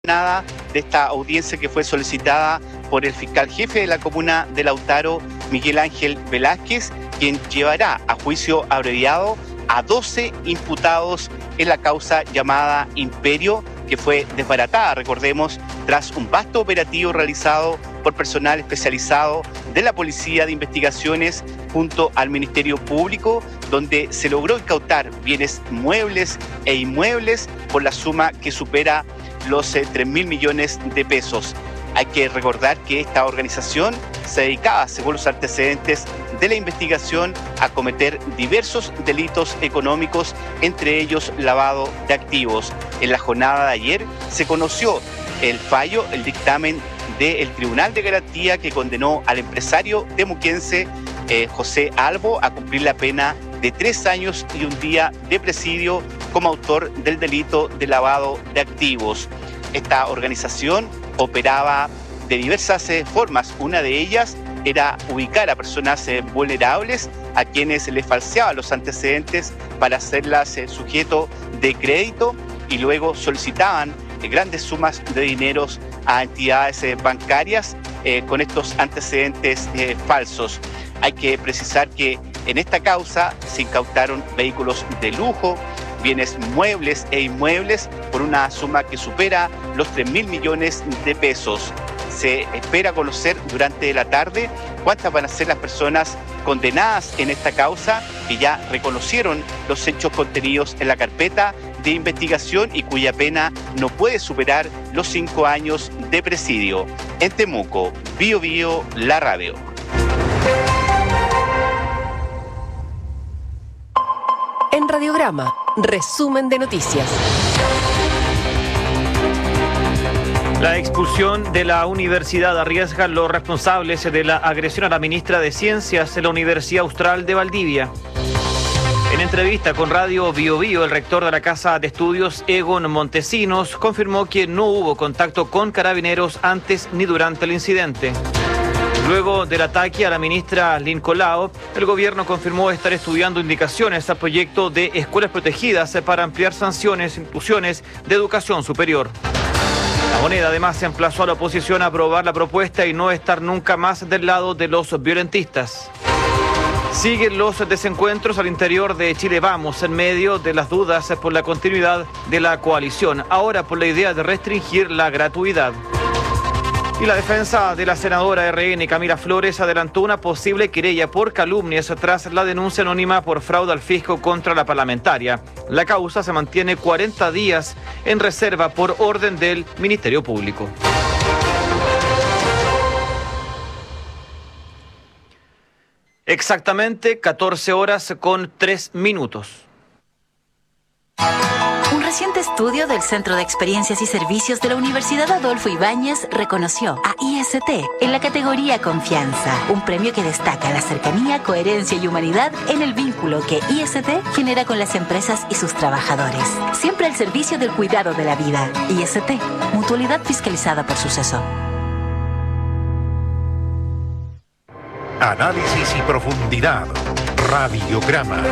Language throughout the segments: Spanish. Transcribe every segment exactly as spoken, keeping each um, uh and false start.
Nada de esta audiencia que fue solicitada por el fiscal jefe de la comuna de Lautaro, Miguel Ángel Velázquez, quien llevará a juicio abreviado a doce imputados en la causa llamada Imperio, que fue desbaratada, recordemos, tras un vasto operativo realizado por personal especializado de la Policía de Investigaciones junto al Ministerio Público, donde se logró incautar bienes muebles e inmuebles por la suma que supera los eh, tres mil millones de pesos. Hay que recordar que esta organización se dedicaba, según los antecedentes de la investigación, a cometer diversos delitos económicos, entre ellos lavado de activos. En la jornada de ayer se conoció el fallo, el dictamen del Tribunal de Garantía que condenó al empresario temuquense eh, José Albo a cumplir la pena de tres años y un día de presidio como autor del delito de lavado de activos. Esta organización operaba de diversas eh, formas. Una de ellas era ubicar a personas eh, vulnerables a quienes les falseaban los antecedentes para hacerlas eh, sujeto de crédito y luego solicitaban eh, grandes sumas de dineros a entidades eh, bancarias eh, con estos antecedentes eh, falsos. Hay que precisar que en esta causa se incautaron vehículos de lujo, bienes muebles e inmuebles por una suma que supera los tres mil millones de pesos. Se espera conocer durante la tarde cuántas van a ser las personas condenadas en esta causa que ya reconocieron los hechos contenidos en la carpeta de investigación y cuya pena no puede superar los cinco años de presidio. En Temuco, Bío Bío, la radio. En Radiograma, resumen de noticias. La expulsión de la universidad arriesga a los responsables de la agresión a la ministra de Ciencias de la Universidad Austral de Valdivia. En entrevista con Radio Bío Bío, el rector de la Casa de Estudios, Egon Montesinos, confirmó que no hubo contacto con carabineros antes ni durante el incidente. Luego del ataque a la ministra Lynn Colao, el gobierno confirmó estar estudiando indicaciones al proyecto de escuelas protegidas para ampliar sanciones e inclusiones de educación superior. La Moneda además se emplazó a la oposición a aprobar la propuesta y no estar nunca más del lado de los violentistas. Siguen los desencuentros al interior de Chile Vamos en medio de las dudas por la continuidad de la coalición, ahora por la idea de restringir la gratuidad. Y la defensa de la senadora R N Camila Flores adelantó una posible querella por calumnias tras la denuncia anónima por fraude al fisco contra la parlamentaria. La causa se mantiene cuarenta días en reserva por orden del Ministerio Público. Exactamente catorce horas con tres minutos. Un reciente estudio del Centro de Experiencias y Servicios de la Universidad Adolfo Ibáñez reconoció a I S T en la categoría Confianza, un premio que destaca la cercanía, coherencia y humanidad en el vínculo que I S T genera con las empresas y sus trabajadores. Siempre al servicio del cuidado de la vida. I S T, mutualidad fiscalizada por Suceso. Análisis y profundidad. Radiograma.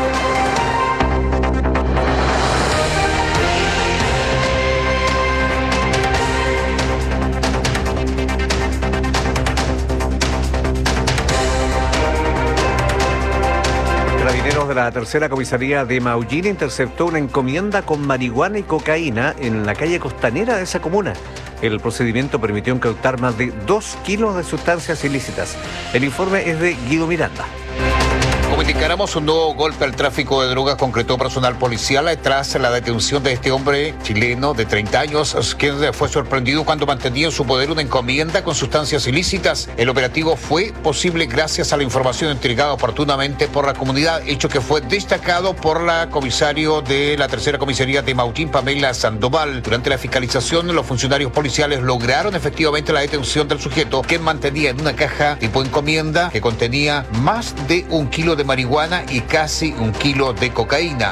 Carabineros de la tercera comisaría de Maullín interceptó una encomienda con marihuana y cocaína en la calle costanera de esa comuna. El procedimiento permitió incautar más de dos kilos de sustancias ilícitas. El informe es de Guido Miranda. Como indicáramos, un nuevo golpe al tráfico de drogas concretó personal policial tras la detención de este hombre chileno de treinta años, quien fue sorprendido cuando mantenía en su poder una encomienda con sustancias ilícitas. El operativo fue posible gracias a la información entregada oportunamente por la comunidad, hecho que fue destacado por la comisario de la tercera comisaría de Maullín, Pamela Sandoval. Durante la fiscalización, los funcionarios policiales lograron efectivamente la detención del sujeto, quien mantenía en una caja tipo encomienda que contenía más de un kilo de marihuana y casi un kilo de cocaína.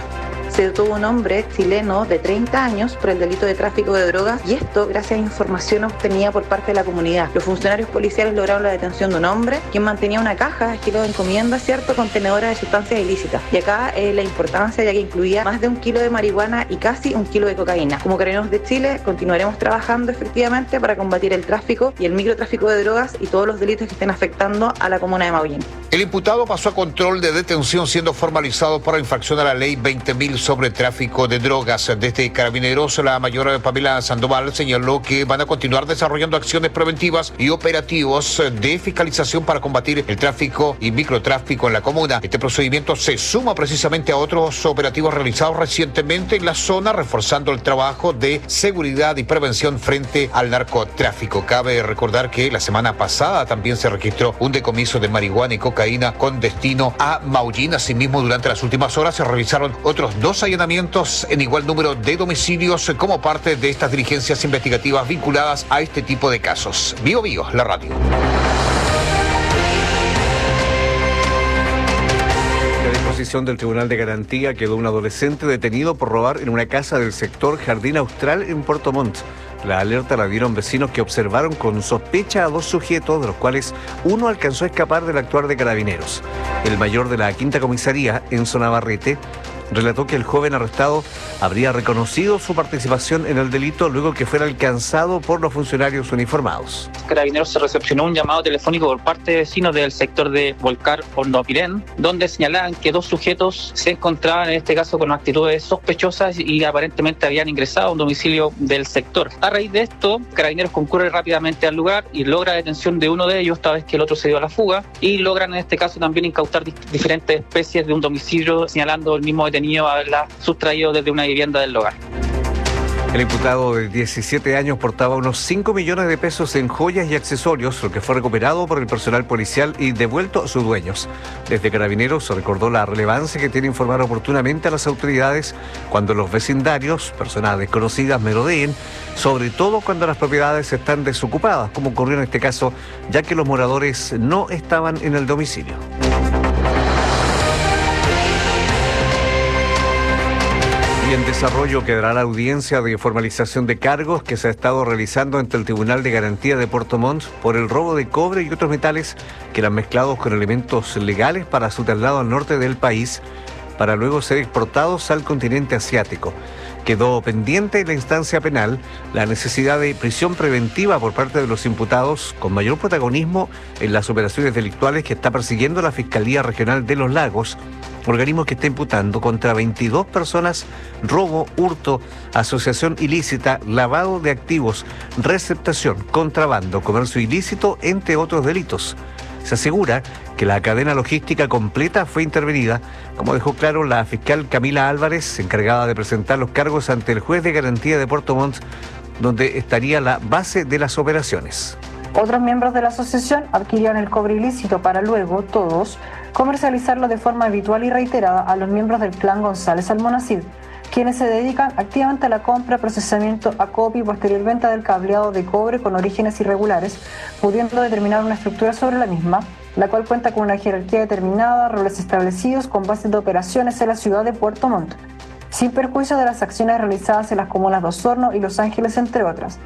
se detuvo un hombre chileno de treinta años por el delito de tráfico de drogas, y esto gracias a información obtenida por parte de la comunidad. Los funcionarios policiales lograron la detención de un hombre quien mantenía una caja estilo de encomienda, cierto, contenedora de sustancias ilícitas. Y acá eh, la importancia, ya que incluía más de un kilo de marihuana y casi un kilo de cocaína. Como Carabineros de Chile continuaremos trabajando efectivamente para combatir el tráfico y el microtráfico de drogas y todos los delitos que estén afectando a la comuna de Maullín. El imputado pasó a control de detención siendo formalizado por la infracción a la ley veinte mil sobre tráfico de drogas. Desde Carabineros, la mayor Pamela Sandoval señaló que van a continuar desarrollando acciones preventivas y operativos de fiscalización para combatir el tráfico y microtráfico en la comuna. Este procedimiento se suma precisamente a otros operativos realizados recientemente en la zona, reforzando el trabajo de seguridad y prevención frente al narcotráfico. Cabe recordar que la semana pasada también se registró un decomiso de marihuana y cocaína con destino a Maullín. Asimismo, durante las últimas horas se realizaron otros dos allanamientos en igual número de domicilios como parte de estas diligencias investigativas vinculadas a este tipo de casos. Bio Bio, la radio. A disposición del Tribunal de Garantía quedó un adolescente detenido por robar en una casa del sector Jardín Austral en Puerto Montt. La alerta la dieron vecinos que observaron con sospecha a dos sujetos, de los cuales uno alcanzó a escapar del actuar de Carabineros. El mayor de la quinta comisaría, Enzo Navarrete, relató que el joven arrestado habría reconocido su participación en el delito luego que fuera alcanzado por los funcionarios uniformados. Carabineros se recepcionó un llamado telefónico por parte de vecinos del sector de Volcar Hornopirén, donde señalaban que dos sujetos se encontraban en este caso con actitudes sospechosas y aparentemente habían ingresado a un domicilio del sector. A raíz de esto, Carabineros concurre rápidamente al lugar y logra la detención de uno de ellos, esta vez que el otro se dio a la fuga, y logran en este caso también incautar diferentes especies de un domicilio, señalando el mismo detenido haberla sustraído desde una vivienda del hogar. El imputado de diecisiete años portaba unos cinco millones de pesos en joyas y accesorios, lo que fue recuperado por el personal policial y devuelto a sus dueños. Desde Carabineros se recordó la relevancia que tiene informar oportunamente a las autoridades cuando los vecindarios, personas desconocidas, merodeen, sobre todo cuando las propiedades están desocupadas, como ocurrió en este caso, ya que los moradores no estaban en el domicilio. Y en desarrollo quedará la audiencia de formalización de cargos que se ha estado realizando ante el Tribunal de Garantía de Puerto Montt por el robo de cobre y otros metales que eran mezclados con elementos legales para su traslado al norte del país, para luego ser exportados al continente asiático. Quedó pendiente en la instancia penal la necesidad de prisión preventiva por parte de los imputados con mayor protagonismo en las operaciones delictuales que está persiguiendo la Fiscalía Regional de los Lagos, organismo que está imputando contra veintidós personas robo, hurto, asociación ilícita, lavado de activos, receptación, contrabando, comercio ilícito, entre otros delitos. Se asegura que la cadena logística completa fue intervenida, como dejó claro la fiscal Camila Álvarez, encargada de presentar los cargos ante el juez de garantía de Puerto Montt, donde estaría la base de las operaciones. Otros miembros de la asociación adquirieron el cobre ilícito para luego, todos, comercializarlo de forma habitual y reiterada a los miembros del clan González Almonacid, quienes se dedican activamente a la compra, procesamiento, acopio y posterior venta del cableado de cobre con orígenes irregulares, pudiendo determinar una estructura sobre la misma, la cual cuenta con una jerarquía determinada, roles establecidos con bases de operaciones en la ciudad de Puerto Montt, sin perjuicio de las acciones realizadas en las comunas de Osorno y Los Ángeles, entre otras.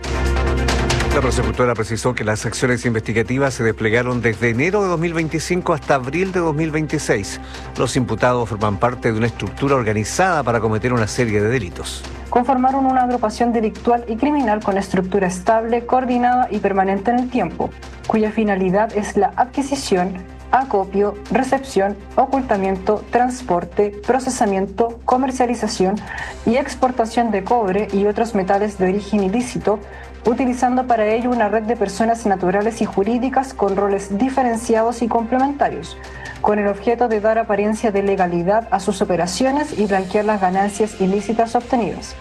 La prosecutora precisó que las acciones investigativas se desplegaron desde enero de dos mil veinticinco hasta abril de dos mil veintiséis. Los imputados forman parte de una estructura organizada para cometer una serie de delitos. Conformaron una agrupación delictual y criminal con estructura estable, coordinada y permanente en el tiempo, cuya finalidad es la adquisición, acopio, recepción, ocultamiento, transporte, procesamiento, comercialización y exportación de cobre y otros metales de origen ilícito, utilizando para ello una red de personas naturales y jurídicas con roles diferenciados y complementarios, con el objeto de dar apariencia de legalidad a sus operaciones y blanquear las ganancias ilícitas obtenidas.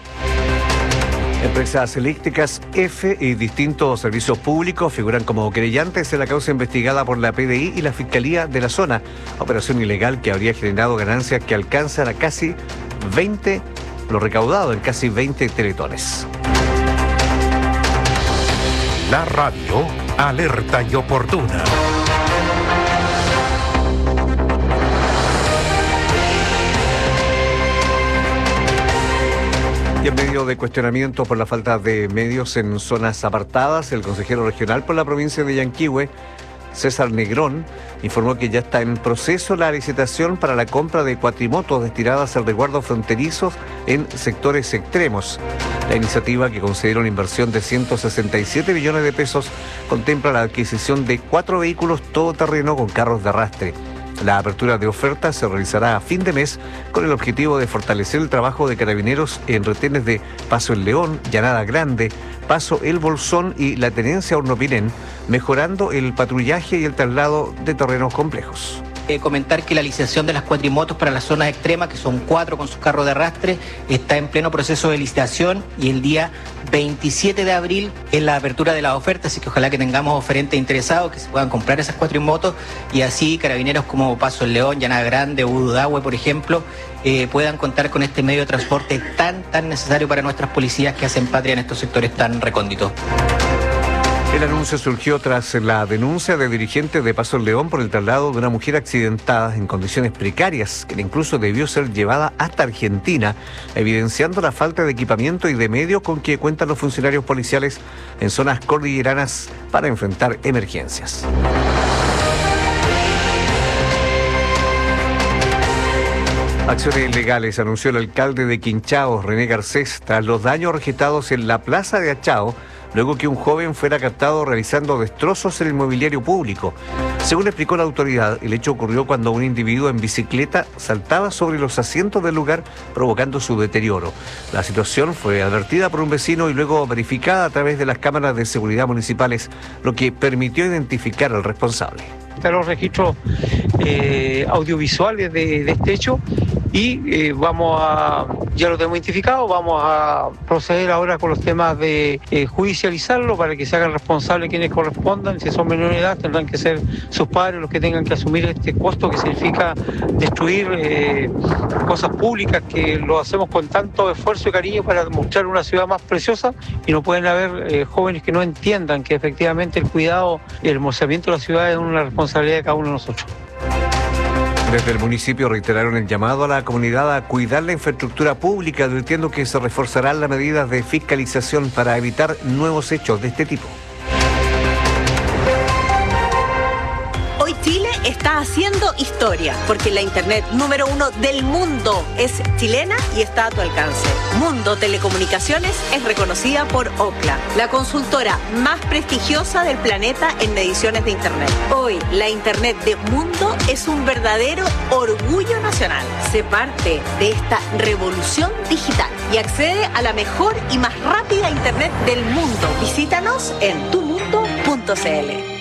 Empresas eléctricas F y distintos servicios públicos figuran como querellantes en la causa investigada por la P D I y la Fiscalía de la zona, operación ilegal que habría generado ganancias que alcanzan a casi veinte, lo recaudado en casi veinte teletones. La radio, alerta y oportuna. Y en medio de cuestionamientos por la falta de medios en zonas apartadas, el consejero regional por la provincia de Yanquihue, César Negrón, informó que ya está en proceso la licitación para la compra de cuatrimotos destinadas al resguardo fronterizos en sectores extremos. La iniciativa, que considera una inversión de ciento sesenta y siete millones de pesos, contempla la adquisición de cuatro vehículos todoterreno con carros de arrastre. La apertura de ofertas se realizará a fin de mes con el objetivo de fortalecer el trabajo de carabineros en retenes de Paso El León, Llanada Grande, Paso El Bolsón y la tenencia Hornopirén, mejorando el patrullaje y el traslado de terrenos complejos. Eh, comentar que la licitación de las cuatrimotos para las zonas extremas, que son cuatro con sus carros de arrastre, está en pleno proceso de licitación y el día veintisiete de abril es la apertura de las ofertas, así que ojalá que tengamos oferentes interesados que se puedan comprar esas cuatrimotos y así carabineros como Paso El León, Llanada Grande, Ududahue, por ejemplo, eh, puedan contar con este medio de transporte tan, tan necesario para nuestras policías que hacen patria en estos sectores tan recónditos. El anuncio surgió tras la denuncia de dirigentes de Paso El León por el traslado de una mujer accidentada en condiciones precarias, que incluso debió ser llevada hasta Argentina, evidenciando la falta de equipamiento y de medios con que cuentan los funcionarios policiales en zonas cordilleranas para enfrentar emergencias. Acciones legales anunció el alcalde de Quinchao, René Garcés, tras los daños registrados en la plaza de Achao, luego que un joven fuera captado realizando destrozos en el mobiliario público. Según explicó la autoridad, el hecho ocurrió cuando un individuo en bicicleta saltaba sobre los asientos del lugar, provocando su deterioro. La situación fue advertida por un vecino y luego verificada a través de las cámaras de seguridad municipales, lo que permitió identificar al responsable. Están los registros eh, audiovisuales de, de este hecho y eh, vamos a, ya lo tenemos identificado, vamos a proceder ahora con los temas de eh, judicializarlo para que se hagan responsables quienes correspondan. Si son menores de edad tendrán que ser sus padres los que tengan que asumir este costo que significa destruir eh, cosas públicas que lo hacemos con tanto esfuerzo y cariño para mostrar una ciudad más preciosa, y no pueden haber eh, jóvenes que no entiendan que efectivamente el cuidado y el hermosamiento de la ciudad es una responsabilidad de cada uno de nosotros. Desde el municipio reiteraron el llamado a la comunidad a cuidar la infraestructura pública, advirtiendo que se reforzarán las medidas de fiscalización para evitar nuevos hechos de este tipo. Hoy Chile está haciendo historia, porque la internet número uno del mundo es chilena y está a tu alcance. Mundo Telecomunicaciones es reconocida por Ookla, la consultora más prestigiosa del planeta en mediciones de internet. Hoy, la internet de Mundo es un verdadero orgullo nacional. Sé parte de esta revolución digital y accede a la mejor y más rápida internet del mundo. Visítanos en tu mundo punto c l.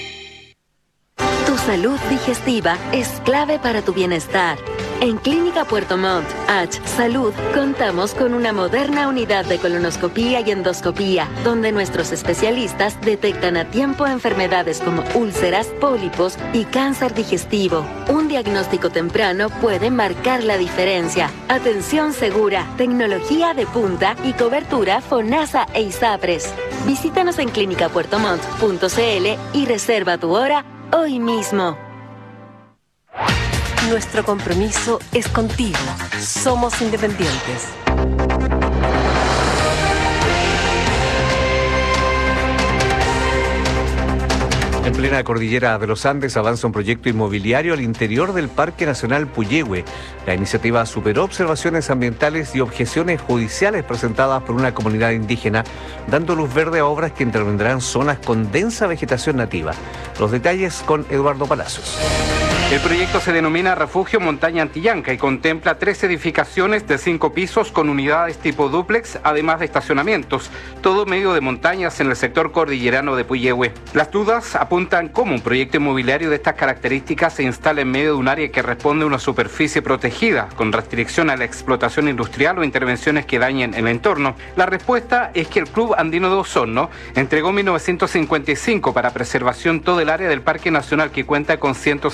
Tu salud digestiva es clave para tu bienestar. En Clínica Puerto Montt, H Salud, contamos con una moderna unidad de colonoscopía y endoscopía, donde nuestros especialistas detectan a tiempo enfermedades como úlceras, pólipos y cáncer digestivo. Un diagnóstico temprano puede marcar la diferencia. Atención segura, tecnología de punta y cobertura FONASA e ISAPRES. Visítanos en clínica puerto montt punto c l y reserva tu hora hoy mismo. Nuestro compromiso es contigo. Somos independientes. En plena cordillera de los Andes avanza un proyecto inmobiliario al interior del Parque Nacional Puyehue. La iniciativa superó observaciones ambientales y objeciones judiciales presentadas por una comunidad indígena, dando luz verde a obras que intervendrán zonas con densa vegetación nativa. Los detalles con Eduardo Palacios. El proyecto se denomina Refugio Montaña Antillanca y contempla tres edificaciones de cinco pisos con unidades tipo dúplex, además de estacionamientos, todo medio de montañas en el sector cordillerano de Puyehue. Las dudas apuntan cómo un proyecto inmobiliario de estas características se instala en medio de un área que responde a una superficie protegida, con restricción a la explotación industrial o intervenciones que dañen el entorno. La respuesta es que el Club Andino de Osorno entregó en mil novecientos cincuenta y cinco para preservación todo el área del Parque Nacional, que cuenta con ciento seis mil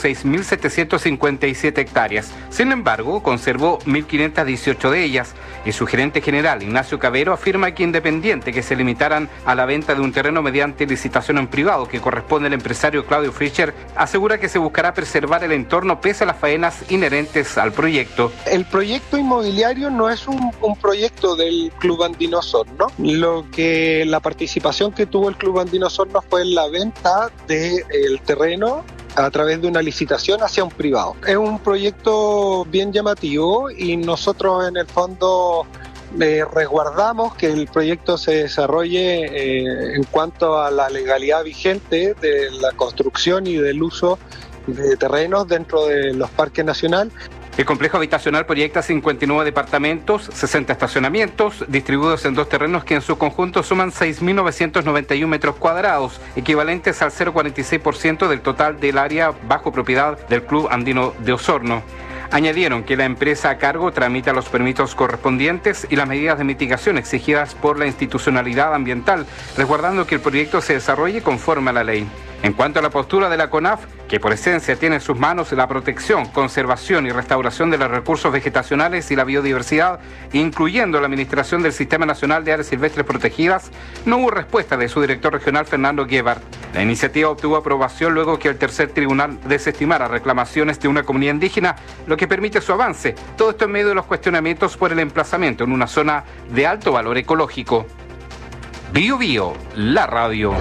mil setecientas cincuenta y siete hectáreas. Sin embargo, conservó mil quinientas dieciocho de ellas y su gerente general, Ignacio Cavero, afirma que independiente que se limitaran a la venta de un terreno mediante licitación en privado que corresponde al empresario Claudio Fischer, asegura que se buscará preservar el entorno pese a las faenas inherentes al proyecto. El proyecto inmobiliario no es un, un proyecto del Club Andino Osorno. Lo que la participación que tuvo el Club Andino Osorno fue en la venta del terreno a través de una licitación hacia un privado. Es un proyecto bien llamativo y nosotros en el fondo eh, resguardamos que el proyecto se desarrolle eh, en cuanto a la legalidad vigente de la construcción y del uso de terrenos dentro de los parques nacionales. El complejo habitacional proyecta cincuenta y nueve departamentos, sesenta estacionamientos, distribuidos en dos terrenos que en su conjunto suman seis mil novecientos noventa y uno metros cuadrados, equivalentes al cero coma cuarenta y seis por ciento del total del área bajo propiedad del Club Andino de Osorno. Añadieron que la empresa a cargo tramita los permisos correspondientes y las medidas de mitigación exigidas por la institucionalidad ambiental, resguardando que el proyecto se desarrolle conforme a la ley. En cuanto a la postura de la CONAF, que por esencia tiene en sus manos la protección, conservación y restauración de los recursos vegetacionales y la biodiversidad, incluyendo la administración del Sistema Nacional de Áreas Silvestres Protegidas, no hubo respuesta de su director regional, Fernando Gebhardt. La iniciativa obtuvo aprobación luego que el tercer tribunal desestimara reclamaciones de una comunidad indígena, lo que permite su avance. Todo esto en medio de los cuestionamientos por el emplazamiento en una zona de alto valor ecológico. Bio Bio, la radio.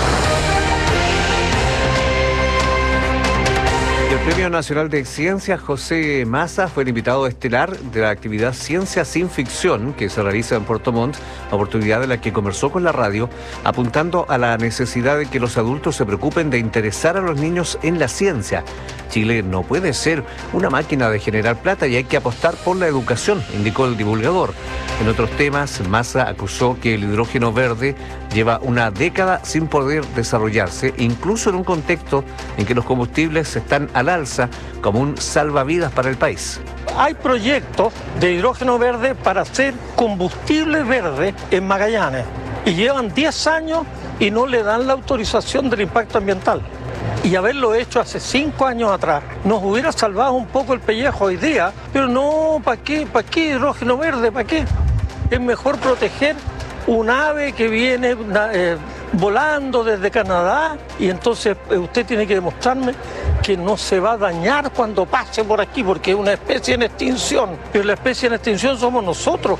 El Premio Nacional de Ciencias José Massa fue el invitado estelar de la actividad Ciencia sin Ficción que se realiza en Puerto Montt, oportunidad de la que conversó con la radio, apuntando a la necesidad de que los adultos se preocupen de interesar a los niños en la ciencia. Chile no puede ser una máquina de generar plata y hay que apostar por la educación, indicó el divulgador. En otros temas, Massa acusó que el hidrógeno verde lleva una década sin poder desarrollarse, incluso en un contexto en que los combustibles están al alza como un salvavidas para el país. Hay proyectos de hidrógeno verde para hacer combustible verde en Magallanes y llevan diez años y no le dan la autorización del impacto ambiental. Y haberlo hecho hace cinco años atrás nos hubiera salvado un poco el pellejo hoy día, pero no, ¿para qué? ¿Para qué hidrógeno verde? ¿Para qué? Es mejor proteger un ave que viene eh, volando desde Canadá y entonces eh, usted tiene que demostrarme que no se va a dañar cuando pase por aquí porque es una especie en extinción, pero la especie en extinción somos nosotros.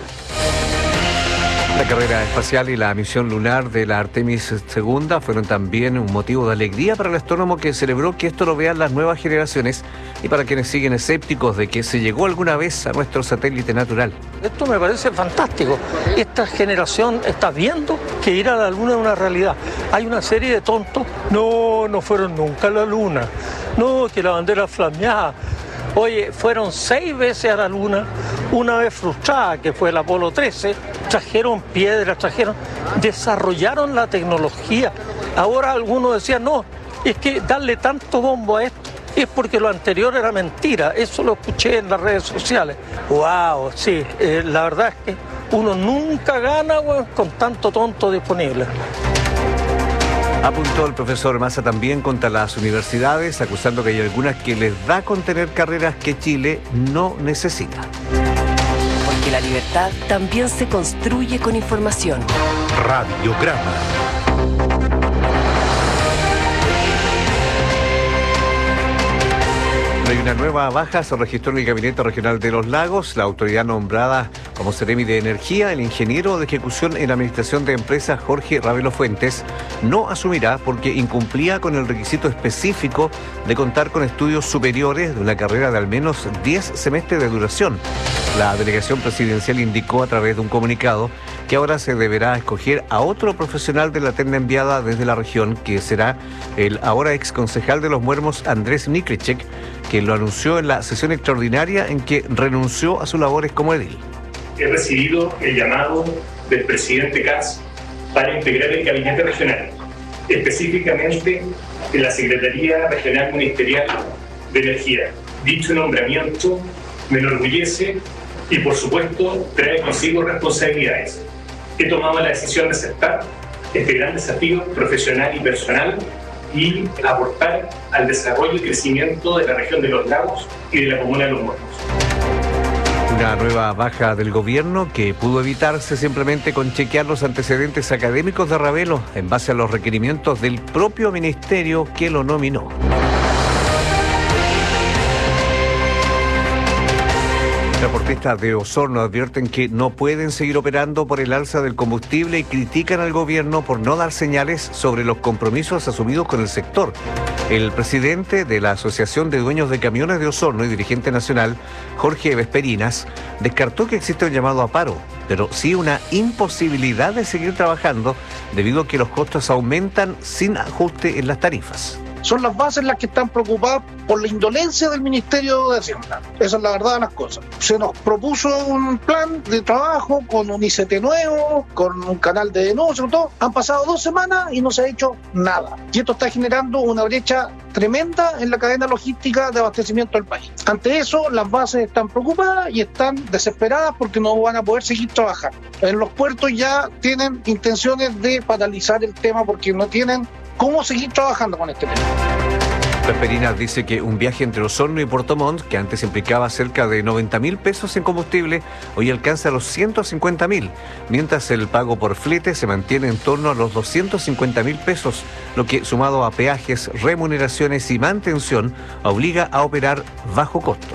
La carrera espacial y la misión lunar de la Artemis segunda fueron también un motivo de alegría para el astrónomo, que celebró que esto lo vean las nuevas generaciones y para quienes siguen escépticos de que se llegó alguna vez a nuestro satélite natural. Esto me parece fantástico. Esta generación está viendo que ir a la luna es una realidad. Hay una serie de tontos, no, no fueron nunca a la luna, no, que la bandera flameada. Oye, fueron seis veces a la luna, una vez frustrada, que fue el Apolo trece, trajeron piedras, trajeron, desarrollaron la tecnología. Ahora algunos decían, no, es que darle tanto bombo a esto es porque lo anterior era mentira. Eso lo escuché en las redes sociales. ¡Wow! Sí, eh, la verdad es que uno nunca gana, bueno, con tanto tonto disponible. Apuntó el profesor Massa también contra las universidades, acusando que hay algunas que les da con tener carreras que Chile no necesita. Porque la libertad también se construye con información. Radiograma. Hay una nueva baja, se registró en el Gabinete Regional de los Lagos. La autoridad nombrada como Seremi de Energía, el ingeniero de ejecución en la administración de empresas Jorge Ravelo Fuentes, no asumirá porque incumplía con el requisito específico de contar con estudios superiores de una carrera de al menos diez semestres de duración. La delegación presidencial indicó a través de un comunicado que ahora se deberá escoger a otro profesional de la terna enviada desde la región, que será el ahora ex concejal de Los Muermos, Andrés Niklicek, que lo anunció en la sesión extraordinaria en que renunció a sus labores como edil. He recibido el llamado del presidente Katz para integrar el gabinete regional, específicamente en la Secretaría Regional Ministerial de Energía. Dicho nombramiento me enorgullece y, por supuesto, trae consigo responsabilidades. He tomado la decisión de aceptar este gran desafío profesional y personal y aportar al desarrollo y crecimiento de la región de los lagos y de la comuna de Los Muertos. Una nueva baja del gobierno que pudo evitarse simplemente con chequear los antecedentes académicos de Ravelo en base a los requerimientos del propio ministerio que lo nominó. Transportistas de Osorno advierten que no pueden seguir operando por el alza del combustible y critican al gobierno por no dar señales sobre los compromisos asumidos con el sector. El presidente de la Asociación de Dueños de Camiones de Osorno y dirigente nacional, Jorge Vesperinas, descartó que existe un llamado a paro, pero sí una imposibilidad de seguir trabajando debido a que los costos aumentan sin ajuste en las tarifas. Son las bases las que están preocupadas por la indolencia del Ministerio de Hacienda. Esa es la verdad de las cosas. Se nos propuso un plan de trabajo con un I C T nuevo, con un canal de denuncia, todo. Han pasado dos semanas y no se ha hecho nada. Y esto está generando una brecha tremenda en la cadena logística de abastecimiento del país. Ante eso, las bases están preocupadas y están desesperadas porque no van a poder seguir trabajando. En los puertos ya tienen intenciones de paralizar el tema porque no tienen cómo seguir trabajando con este tema. Vesperinas dice que un viaje entre Osorno y Puerto Montt, que antes implicaba cerca de noventa mil pesos en combustible, hoy alcanza los ciento cincuenta mil, mientras el pago por flete se mantiene en torno a los doscientos cincuenta mil pesos, lo que, sumado a peajes, remuneraciones y mantención, obliga a operar bajo costo.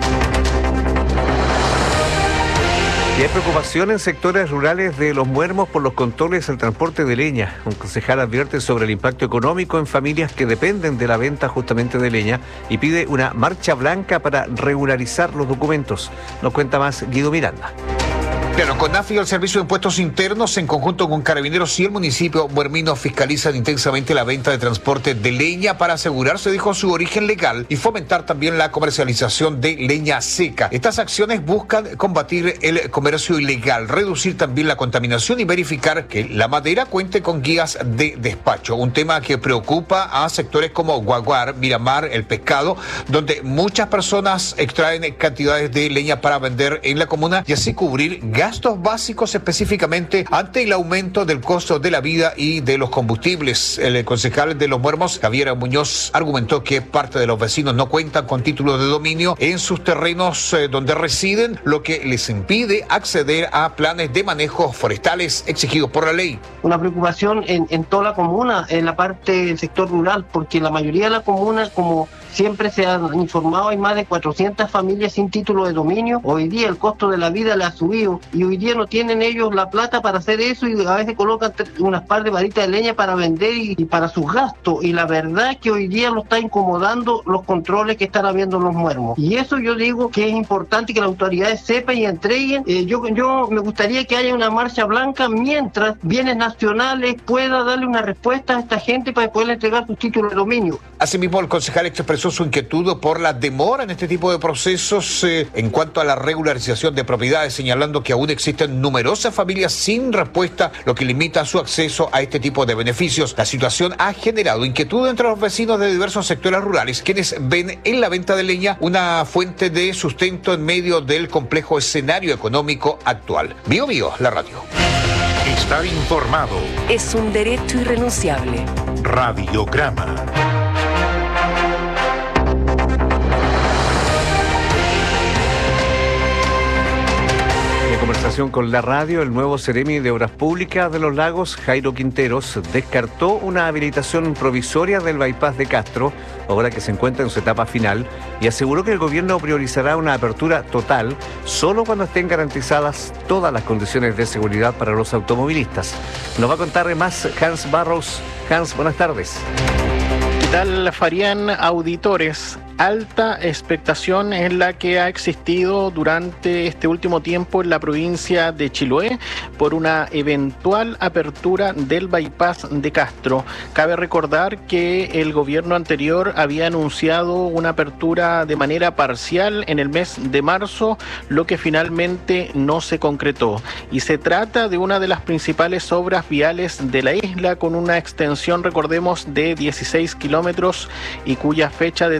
Y hay preocupación en sectores rurales de Los Muermos por los controles al transporte de leña. Un concejal advierte sobre el impacto económico en familias que dependen de la venta justamente de leña y pide una marcha blanca para regularizar los documentos. Nos cuenta más Guido Miranda. Claro, CONAF y el Servicio de Impuestos Internos, en conjunto con Carabineros y el municipio muermino, fiscalizan intensamente la venta de transporte de leña para asegurarse, dijo, su origen legal y fomentar también la comercialización de leña seca. Estas acciones buscan combatir el comercio ilegal, reducir también la contaminación y verificar que la madera cuente con guías de despacho. Un tema que preocupa a sectores como Guaguar, Miramar, El Pescado, donde muchas personas extraen cantidades de leña para vender en la comuna y así cubrir gastos gastos básicos específicamente ante el aumento del costo de la vida y de los combustibles. El concejal de Los Muermos, Javier Muñoz, argumentó que parte de los vecinos no cuentan con títulos de dominio en sus terrenos eh, donde residen, lo que les impide acceder a planes de manejo forestales exigidos por la ley. Una preocupación en, en toda la comuna, en la parte del sector rural, porque la mayoría de la comuna, como siempre se han informado, hay más de cuatrocientas familias sin título de dominio. Hoy día el costo de la vida le ha subido y hoy día no tienen ellos la plata para hacer eso y a veces colocan unas par de varitas de leña para vender y, y para sus gastos. Y la verdad es que hoy día lo está incomodando los controles que están habiendo en Los Muermos. Y eso yo digo que es importante que las autoridades sepan y entreguen. Eh, yo, yo me gustaría que haya una marcha blanca mientras bienes nacionales pueda darle una respuesta a esta gente para poder entregar sus títulos de dominio. Asimismo, el concejal expresó su inquietud por la demora en este tipo de procesos eh, en cuanto a la regularización de propiedades, señalando que aún existen numerosas familias sin respuesta, lo que limita su acceso a este tipo de beneficios. La situación ha generado inquietud entre los vecinos de diversos sectores rurales, quienes ven en la venta de leña una fuente de sustento en medio del complejo escenario económico actual. Bio Bio, la radio. Estar informado es un derecho irrenunciable. Radiograma. Conversación con la radio, el nuevo Seremi de Obras Públicas de los Lagos, Jairo Quinteros, descartó una habilitación provisoria del bypass de Castro, obra que se encuentra en su etapa final, y aseguró que el gobierno priorizará una apertura total solo cuando estén garantizadas todas las condiciones de seguridad para los automovilistas. Nos va a contar más Hans Barros. Hans, buenas tardes. ¿Qué tal, Farían? Auditores. Alta expectación es la que ha existido durante este último tiempo en la provincia de Chiloé por una eventual apertura del bypass de Castro. Cabe recordar que el gobierno anterior había anunciado una apertura de manera parcial en el mes de marzo, lo que finalmente no se concretó. Y se trata de una de las principales obras viales de la isla, con una extensión, recordemos, de dieciséis kilómetros y cuya fecha de término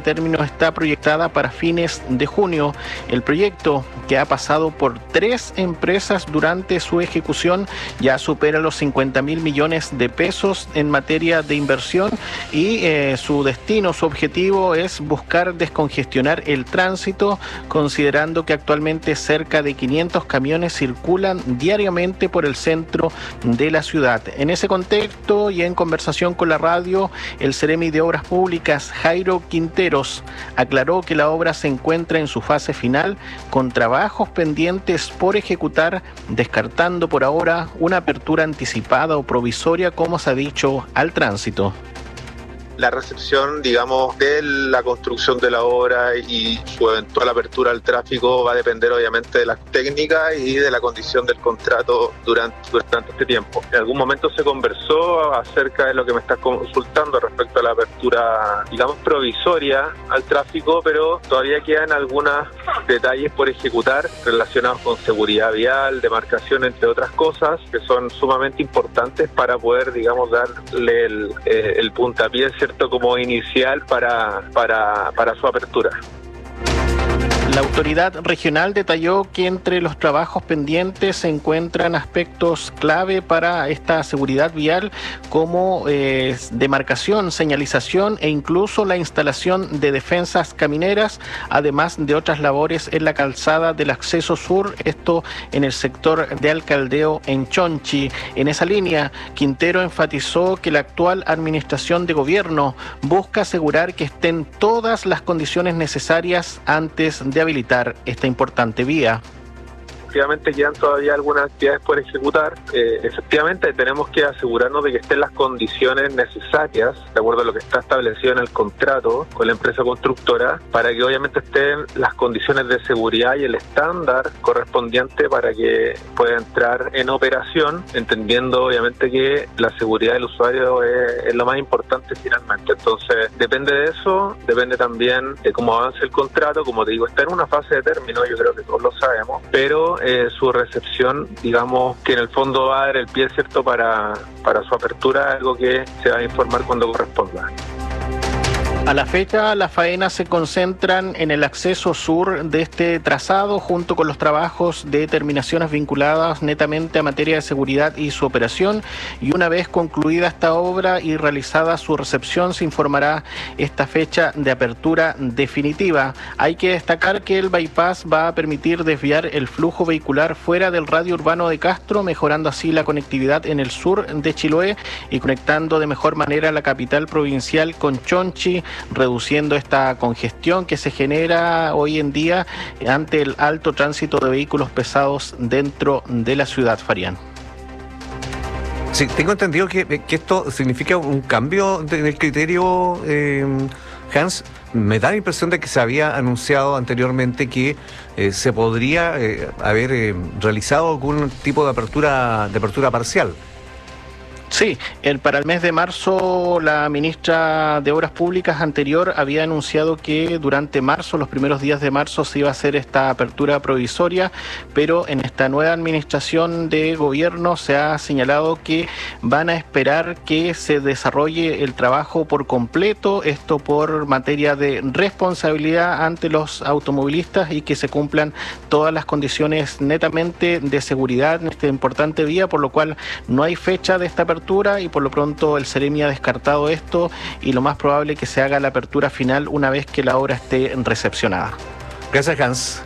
está proyectada para fines de junio. El proyecto, que ha pasado por tres empresas durante su ejecución, ya supera los cincuenta mil millones de pesos en materia de inversión y eh, su destino, su objetivo es buscar descongestionar el tránsito, considerando que actualmente cerca de quinientos camiones circulan diariamente por el centro de la ciudad. En ese contexto y en conversación con la radio, el Seremi de Obras Públicas, Jairo Quinteros, aclaró que la obra se encuentra en su fase final con trabajos pendientes por ejecutar, descartando por ahora una apertura anticipada o provisoria, como se ha dicho, al tránsito. La recepción, digamos, de la construcción de la obra y su eventual apertura al tráfico va a depender obviamente de las técnicas y de la condición del contrato durante, durante este tiempo. En algún momento se conversó acerca de lo que me estás consultando respecto a la apertura, digamos, provisoria al tráfico, pero todavía quedan algunos detalles por ejecutar relacionados con seguridad vial, demarcación, entre otras cosas, que son sumamente importantes para poder, digamos, darle el, eh, el puntapié como inicial para, para, para su apertura. La autoridad regional detalló que entre los trabajos pendientes se encuentran aspectos clave para esta seguridad vial como eh, demarcación, señalización e incluso la instalación de defensas camineras, además de otras labores en la calzada del acceso sur, esto en el sector de Alcaldeo en Chonchi. En esa línea, Quintero enfatizó que la actual administración de gobierno busca asegurar que estén todas las condiciones necesarias antes de habilitar esta importante vía. Efectivamente quedan todavía algunas actividades por ejecutar. Eh, efectivamente tenemos que asegurarnos de que estén las condiciones necesarias, de acuerdo a lo que está establecido en el contrato con la empresa constructora, para que obviamente estén las condiciones de seguridad y el estándar correspondiente para que pueda entrar en operación, entendiendo obviamente que la seguridad del usuario es, es lo más importante finalmente. Entonces depende de eso, depende también de cómo avance el contrato. Como te digo, está en una fase de término, yo creo que todos lo sabemos, pero Eh, su recepción, digamos que en el fondo va a dar el pie cierto para, para su apertura, algo que se va a informar cuando corresponda. A la fecha, las faenas se concentran en el acceso sur de este trazado junto con los trabajos de terminaciones vinculadas netamente a materia de seguridad y su operación, y una vez concluida esta obra y realizada su recepción se informará esta fecha de apertura definitiva. Hay que destacar que el bypass va a permitir desviar el flujo vehicular fuera del radio urbano de Castro, mejorando así la conectividad en el sur de Chiloé y conectando de mejor manera la capital provincial con Chonchi, reduciendo esta congestión que se genera hoy en día ante el alto tránsito de vehículos pesados dentro de la ciudad, Farián. Sí, tengo entendido que, que esto significa un cambio en el criterio, eh, Hans. Me da la impresión de que se había anunciado anteriormente que eh, se podría eh, haber eh, realizado algún tipo de apertura, de apertura parcial. Sí, el, para el mes de marzo la ministra de Obras Públicas anterior había anunciado que durante marzo, los primeros días de marzo, se iba a hacer esta apertura provisoria, pero en esta nueva administración de gobierno se ha señalado que van a esperar que se desarrolle el trabajo por completo, esto por materia de responsabilidad ante los automovilistas y que se cumplan todas las condiciones netamente de seguridad en esta importante vía, por lo cual no hay fecha de esta apertura y por lo pronto el Seremi ha descartado esto y lo más probable es que se haga la apertura final una vez que la obra esté recepcionada. Gracias, Hans.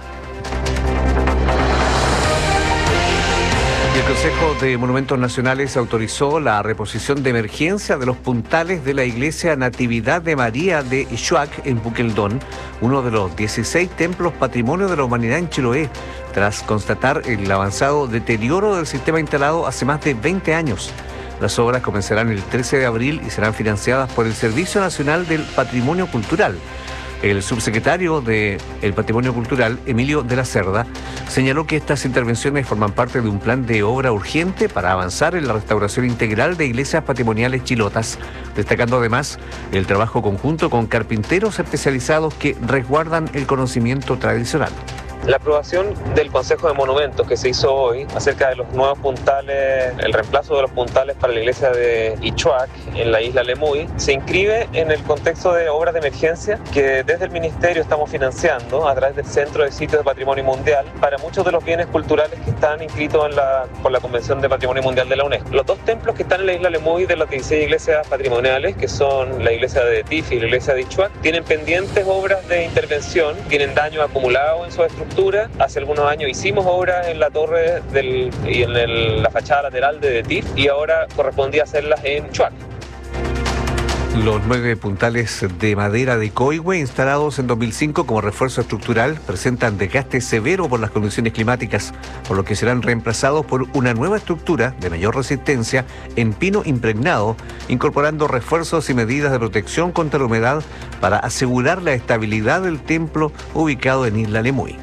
El Consejo de Monumentos Nacionales autorizó la reposición de emergencia de los puntales de la Iglesia Natividad de María de Ixhuac en Puqueldón, uno de los dieciséis templos Patrimonio de la Humanidad en Chiloé, tras constatar el avanzado deterioro del sistema instalado hace más de veinte años. Las obras comenzarán el trece de abril y serán financiadas por el Servicio Nacional del Patrimonio Cultural. El subsecretario del Patrimonio Cultural, Emilio de la Cerda, señaló que estas intervenciones forman parte de un plan de obra urgente para avanzar en la restauración integral de iglesias patrimoniales chilotas, destacando además el trabajo conjunto con carpinteros especializados que resguardan el conocimiento tradicional. La aprobación del Consejo de Monumentos que se hizo hoy acerca de los nuevos puntales, el reemplazo de los puntales para la iglesia de Ichuac en la isla Lemuy, se inscribe en el contexto de obras de emergencia que desde el Ministerio estamos financiando a través del Centro de Sitios de Patrimonio Mundial para muchos de los bienes culturales que están inscritos en la, por la Convención de Patrimonio Mundial de la UNESCO. Los dos templos que están en la isla Lemuy de las dieciséis iglesias patrimoniales, que son la iglesia de Tif y la iglesia de Ichuac, tienen pendientes obras de intervención, tienen daños acumulados en su estructura. Hace algunos años hicimos obras en la torre del, y en el, la fachada lateral de Tif y ahora correspondía hacerlas en Ichuac. Los nueve puntales de madera de Coihue instalados en dos mil cinco como refuerzo estructural presentan desgaste severo por las condiciones climáticas, por lo que serán reemplazados por una nueva estructura de mayor resistencia en pino impregnado, incorporando refuerzos y medidas de protección contra la humedad para asegurar la estabilidad del templo ubicado en Isla Lemuy.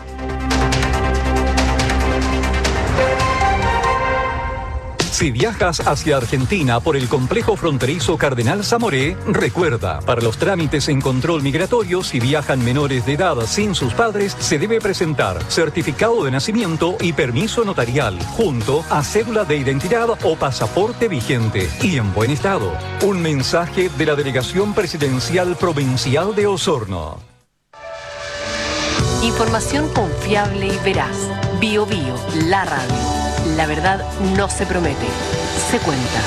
Si viajas hacia Argentina por el complejo fronterizo Cardenal Zamoré, recuerda, para los trámites en control migratorio, si viajan menores de edad sin sus padres, se debe presentar certificado de nacimiento y permiso notarial, junto a cédula de identidad o pasaporte vigente y en buen estado. Un mensaje de la Delegación Presidencial Provincial de Osorno. Información confiable y veraz. Bio Bio, la radio. La verdad no se promete, se cuenta.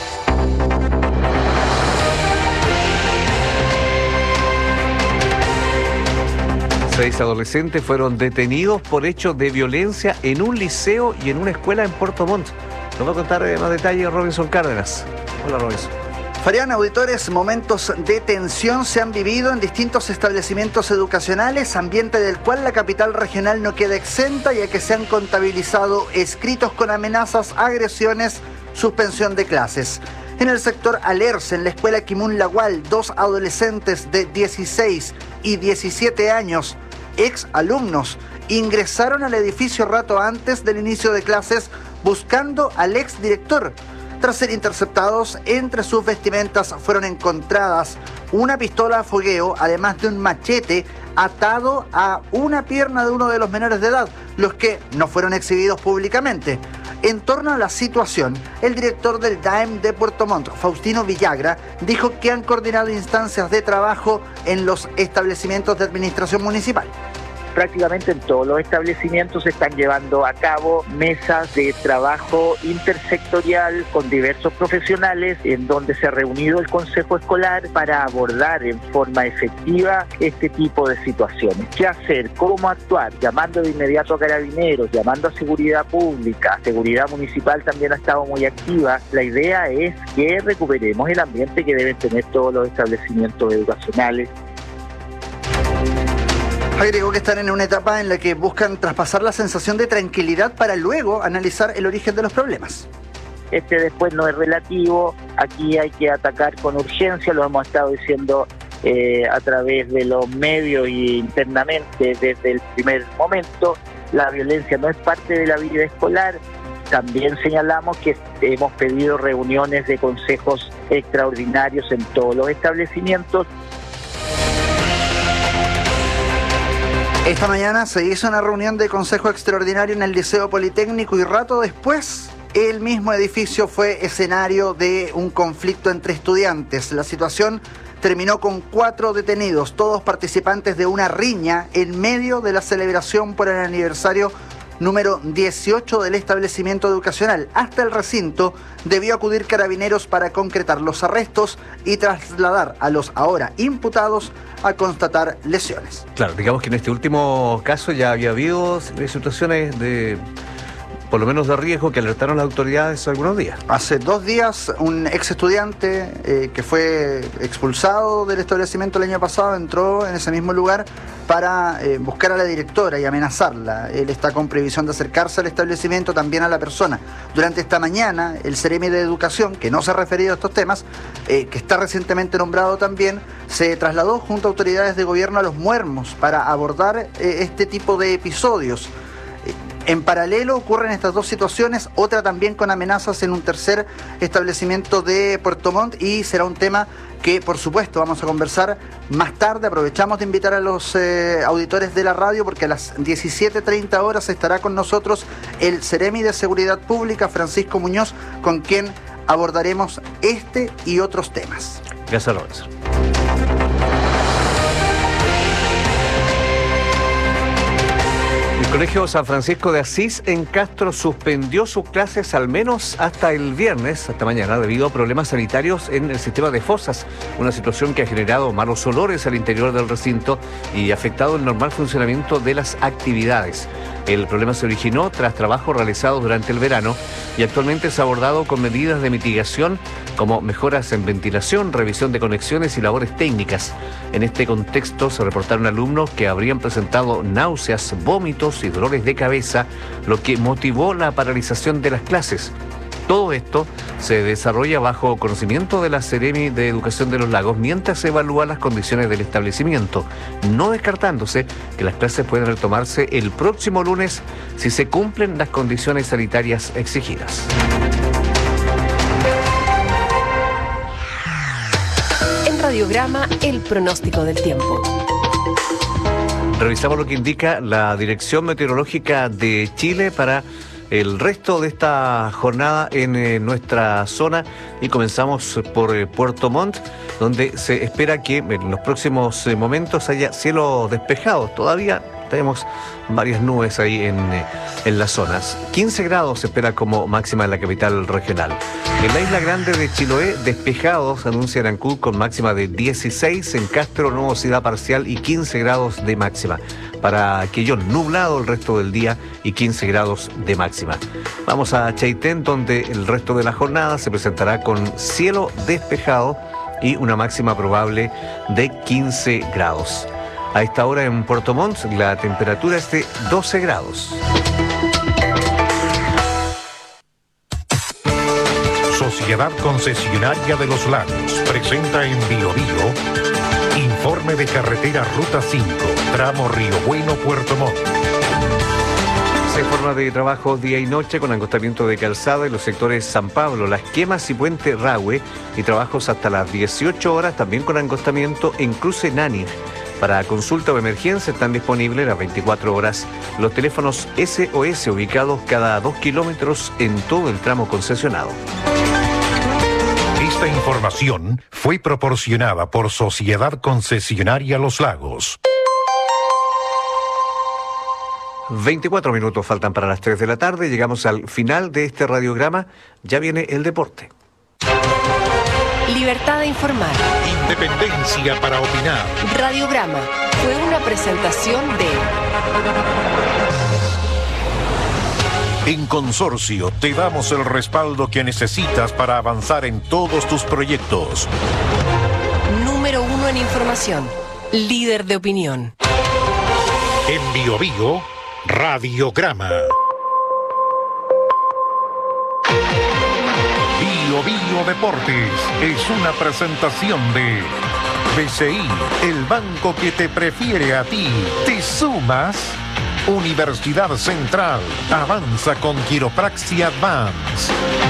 Seis adolescentes fueron detenidos por hechos de violencia en un liceo y en una escuela en Puerto Montt. Nos va a contar más detalles Robinson Cárdenas. Hola, Robinson. Farían, auditores, momentos de tensión se han vivido en distintos establecimientos educacionales, ambiente del cual la capital regional no queda exenta, ya que se han contabilizado escritos con amenazas, agresiones, suspensión de clases. En el sector Alerce, en la escuela Kimun Lagual, dos adolescentes de dieciséis y diecisiete años, ex alumnos, ingresaron al edificio rato antes del inicio de clases buscando al ex director. Tras ser interceptados, entre sus vestimentas fueron encontradas una pistola a fogueo, además de un machete atado a una pierna de uno de los menores de edad, los que no fueron exhibidos públicamente. En torno a la situación, el director del D A E M de Puerto Montt, Faustino Villagra, dijo que han coordinado instancias de trabajo en los establecimientos de administración municipal. Prácticamente en todos los establecimientos se están llevando a cabo mesas de trabajo intersectorial con diversos profesionales en donde se ha reunido el Consejo Escolar para abordar en forma efectiva este tipo de situaciones. ¿Qué hacer? ¿Cómo actuar? Llamando de inmediato a carabineros, llamando a seguridad pública. Seguridad municipal también ha estado muy activa. La idea es que recuperemos el ambiente que deben tener todos los establecimientos educacionales. Agregó que están en una etapa en la que buscan traspasar la sensación de tranquilidad para luego analizar el origen de los problemas. Este después no es relativo, aquí hay que atacar con urgencia, lo hemos estado diciendo eh, a través de los medios y internamente desde el primer momento. La violencia no es parte de la vida escolar. También señalamos que hemos pedido reuniones de consejos extraordinarios en todos los establecimientos. Esta mañana se hizo una reunión de consejo extraordinario en el Liceo Politécnico y rato después el mismo edificio fue escenario de un conflicto entre estudiantes. La situación terminó con cuatro detenidos, todos participantes de una riña en medio de la celebración por el aniversario número dieciocho del establecimiento educacional. Hasta el recinto debió acudir carabineros para concretar los arrestos y trasladar a los ahora imputados a constatar lesiones. Claro, digamos que en este último caso ya había habido situaciones de, por lo menos de riesgo, que alertaron las autoridades algunos días. Hace dos días un ex estudiante eh, que fue expulsado del establecimiento el año pasado entró en ese mismo lugar para eh, buscar a la directora y amenazarla. Él está con previsión de acercarse al establecimiento, también a la persona. Durante esta mañana, el Ceremi de Educación, que no se ha referido a estos temas, eh, que está recientemente nombrado también, se trasladó junto a autoridades de gobierno a Los Muermos para abordar eh, este tipo de episodios. En paralelo ocurren estas dos situaciones, otra también con amenazas en un tercer establecimiento de Puerto Montt, y será un tema que por supuesto vamos a conversar más tarde. Aprovechamos de invitar a los eh, auditores de la radio porque a las diecisiete treinta horas estará con nosotros el Seremi de Seguridad Pública, Francisco Muñoz, con quien abordaremos este y otros temas. Gracias, Lorenzo. El Colegio San Francisco de Asís en Castro suspendió sus clases al menos hasta el viernes, hasta mañana, debido a problemas sanitarios en el sistema de fosas, una situación que ha generado malos olores al interior del recinto y afectado el normal funcionamiento de las actividades. El problema se originó tras trabajos realizados durante el verano y actualmente es abordado con medidas de mitigación como mejoras en ventilación, revisión de conexiones y labores técnicas. En este contexto se reportaron alumnos que habrían presentado náuseas, vómitos y dolores de cabeza, lo que motivó la paralización de las clases. Todo esto se desarrolla bajo conocimiento de la Seremi de Educación de los Lagos mientras se evalúan las condiciones del establecimiento, no descartándose que las clases pueden retomarse el próximo lunes si se cumplen las condiciones sanitarias exigidas. En Radiograma, el pronóstico del tiempo. Revisamos lo que indica la Dirección Meteorológica de Chile para el resto de esta jornada en eh, nuestra zona, y comenzamos por eh, Puerto Montt, donde se espera que en los próximos eh, momentos haya cielo despejado. Todavía tenemos varias nubes ahí en, eh, en las zonas. quince grados se espera como máxima en la capital regional. En la isla grande de Chiloé, despejados, anuncia Arancuc, con máxima de dieciséis, en Castro nubosidad parcial y quince grados de máxima. Para Quellón, nublado el resto del día y quince grados de máxima. Vamos a Chaitén, donde el resto de la jornada se presentará con cielo despejado y una máxima probable de quince grados. A esta hora en Puerto Montt la temperatura es de doce grados. Sociedad Concesionaria de los Lagos presenta en Bio Bio informe de carretera Ruta cinco, tramo Río Bueno, Puerto Montt. Se informa de trabajo día y noche con acostamiento de calzada en los sectores San Pablo, Las Quemas y Puente Rahue, y trabajos hasta las dieciocho horas también con acostamiento en Cruce Nanning. Para consulta o emergencia están disponibles las veinticuatro horas los teléfonos S O S ubicados cada dos kilómetros en todo el tramo concesionado. Esta información fue proporcionada por Sociedad Concesionaria Los Lagos. veinticuatro minutos faltan para las tres de la tarde. Llegamos al final de este radiograma. Ya viene el deporte. Libertad de informar. Independencia para opinar. Radiograma fue una presentación de... En Consorcio te damos el respaldo que necesitas para avanzar en todos tus proyectos. Número uno en información. Líder de opinión. En Bio Bio, Radiograma. Bio Bio Deportes es una presentación de B C I, el banco que te prefiere a ti. ¿Te sumas? Universidad Central, avanza con Quiropraxia Advance.